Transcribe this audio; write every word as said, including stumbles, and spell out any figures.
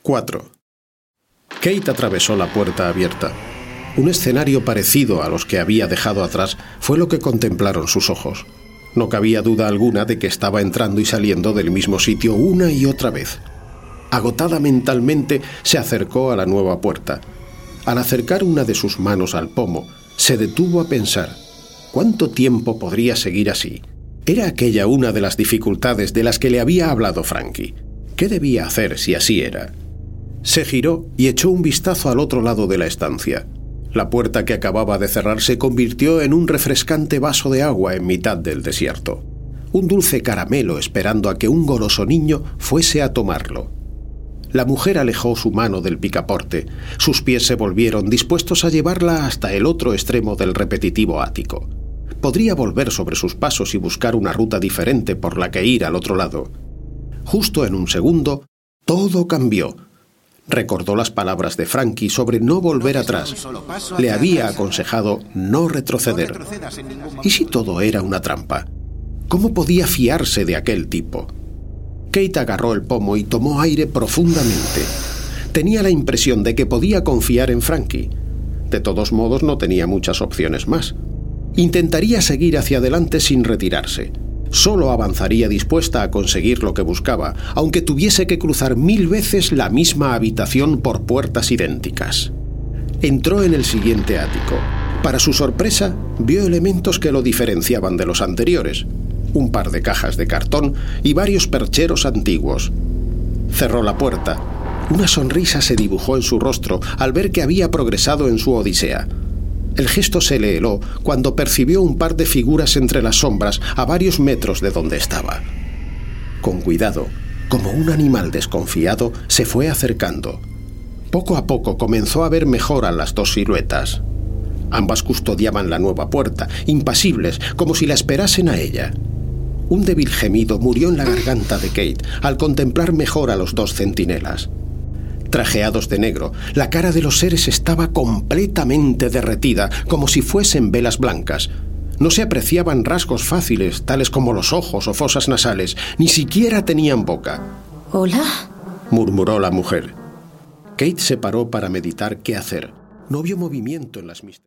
cuatro. Kate atravesó la puerta abierta. Un escenario parecido a los que había dejado atrás fue lo que contemplaron sus ojos. No cabía duda alguna de que estaba entrando y saliendo del mismo sitio una y otra vez. Agotada mentalmente, se acercó a la nueva puerta. Al acercar una de sus manos al pomo, se detuvo a pensar: ¿cuánto tiempo podría seguir así? Era aquella una de las dificultades de las que le había hablado Frankie. ¿Qué debía hacer si así era? Se giró y echó un vistazo al otro lado de la estancia. La puerta que acababa de cerrar se convirtió en un refrescante vaso de agua en mitad del desierto. Un dulce caramelo esperando a que un goloso niño fuese a tomarlo. La mujer alejó su mano del picaporte. Sus pies se volvieron dispuestos a llevarla hasta el otro extremo del repetitivo ático. Podría volver sobre sus pasos y buscar una ruta diferente por la que ir al otro lado. Justo en un segundo, todo cambió. Recordó las palabras de Frankie sobre no volver atrás. Le había aconsejado no retroceder. ¿Y si todo era una trampa? ¿Cómo podía fiarse de aquel tipo? Kate agarró el pomo y tomó aire profundamente. Tenía la impresión de que podía confiar en Frankie. De todos modos, no tenía muchas opciones más. Intentaría seguir hacia adelante sin retirarse. Solo avanzaría dispuesta a conseguir lo que buscaba, aunque tuviese que cruzar mil veces la misma habitación por puertas idénticas. Entró en el siguiente ático. Para su sorpresa, vio elementos que lo diferenciaban de los anteriores: un par de cajas de cartón y varios percheros antiguos. Cerró la puerta. Una sonrisa se dibujó en su rostro al ver que había progresado en su odisea. El gesto se le heló cuando percibió un par de figuras entre las sombras a varios metros de donde estaba. Con cuidado, como un animal desconfiado, se fue acercando. Poco a poco comenzó a ver mejor a las dos siluetas. Ambas custodiaban la nueva puerta, impasibles, como si la esperasen a ella. Un débil gemido murió en la garganta de Kate al contemplar mejor a los dos centinelas. Trajeados de negro, la cara de los seres estaba completamente derretida, como si fuesen velas blancas. No se apreciaban rasgos fáciles, tales como los ojos o fosas nasales, ni siquiera tenían boca. ¿Hola?, murmuró la mujer. Kate se paró para meditar qué hacer. No vio movimiento en las misteriosas.